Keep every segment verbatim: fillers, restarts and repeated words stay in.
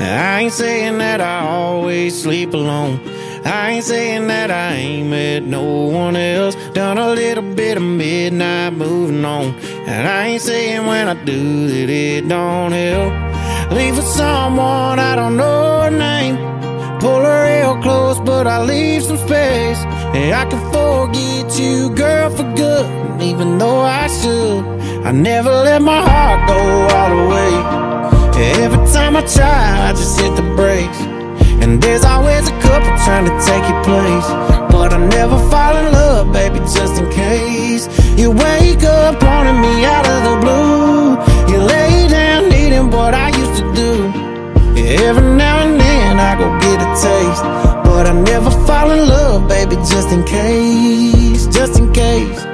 I ain't saying that I always sleep alone. I ain't saying that I ain't met no one else. Done a little bit of midnight moving on. And I ain't saying when I do that it don't help. Leave with someone I don't know her name. Pull her real close but I leave some space. And I can forget you, girl, for good. And even though I should, I never let my heart go all the way. Every time I try, I just hit the brakes. And there's always a couple trying to take your place. But I never fall in love, baby, just in case. You wake up wanting me out of the blue. You lay down needing what I used to do. Every now and then I go get a taste. But I never fall in love, baby, just in case. Just in case.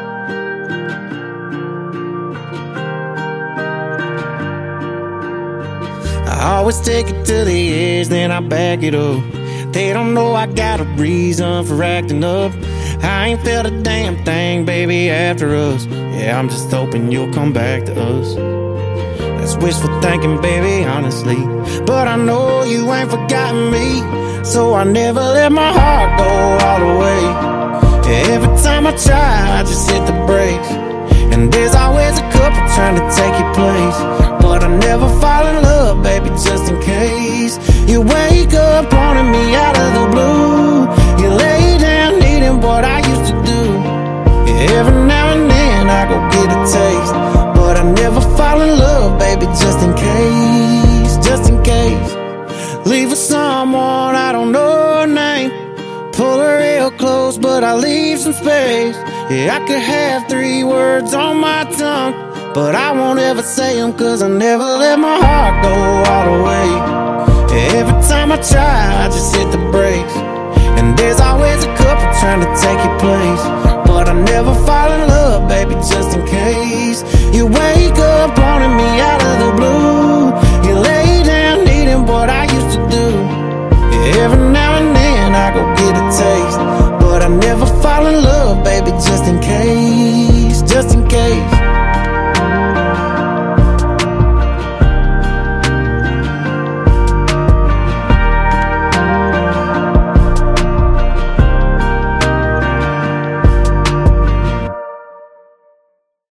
I always take it to the edge, then I back it up. They don't know I got a reason for acting up. I ain't felt a damn thing, baby, after us. Yeah, I'm just hoping you'll come back to us. That's wishful thinking, baby, honestly. But I know you ain't forgotten me, so I never let my heart go all the way. Every time I try, I just hit the brakes. And there's always a couple trying to take your place. But I never fall in love, baby, just in case. You wake up wanting me out of the blue. You lay down needing what I used to do. Every now and then I go get a taste. But I never fall in love, baby, just in case. Just in case. Leave with someone I don't know her name. Pull her real close, but I leave some space. Yeah, I could have three words on my tongue, but I won't ever say them, cause I never let my heart go all the way. Every time I try, I just hit the brakes. And there's always a couple trying to take your place. But I never fall in love, baby, just in case. You wake up wanting me